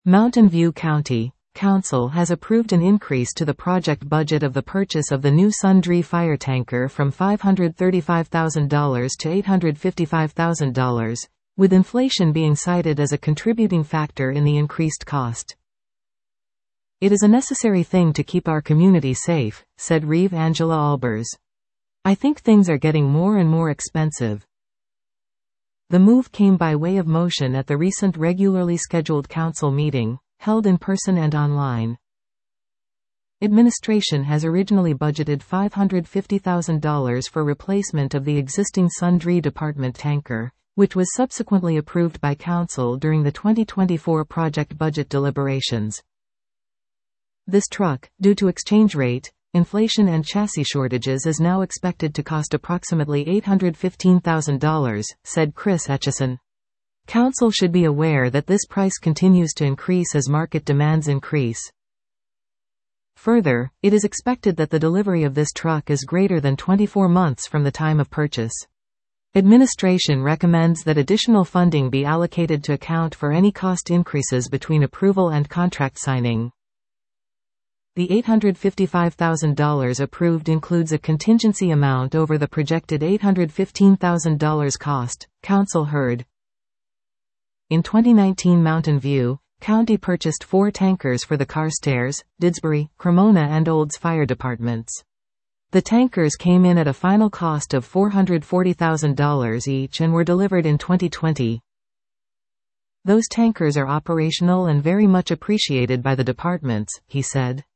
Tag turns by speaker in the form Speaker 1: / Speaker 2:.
Speaker 1: Mountain View County Council has approved an increase to the project budget of the purchase of the new Sundre fire tanker from $535,000 to $855,000, with inflation being cited as a contributing factor in the increased cost. "It is a necessary thing to keep our community safe," said Reeve Angela Albers. "I think things are getting more and more expensive." The move came by way of motion at the recent regularly scheduled council meeting, held in person and online. Administration has originally budgeted $550,000 for replacement of the existing Sundre Department tanker, which was subsequently approved by Council during the 2024 project budget deliberations. This truck, due to exchange rate, inflation and chassis shortages, is now expected to cost approximately $815,000, said Chris Etchison. Council should be aware that this price continues to increase as market demands increase. Further, it is expected that the delivery of this truck is greater than 24 months from the time of purchase. Administration recommends that additional funding be allocated to account for any cost increases between approval and contract signing. The $855,000 approved includes a contingency amount over the projected $815,000 cost, Council heard. In 2019, Mountain View County purchased 4 tankers for the Carstairs, Didsbury, Cremona and Olds fire departments. The tankers came in at a final cost of $440,000 each and were delivered in 2020. "Those tankers are operational and very much appreciated by the departments," he said.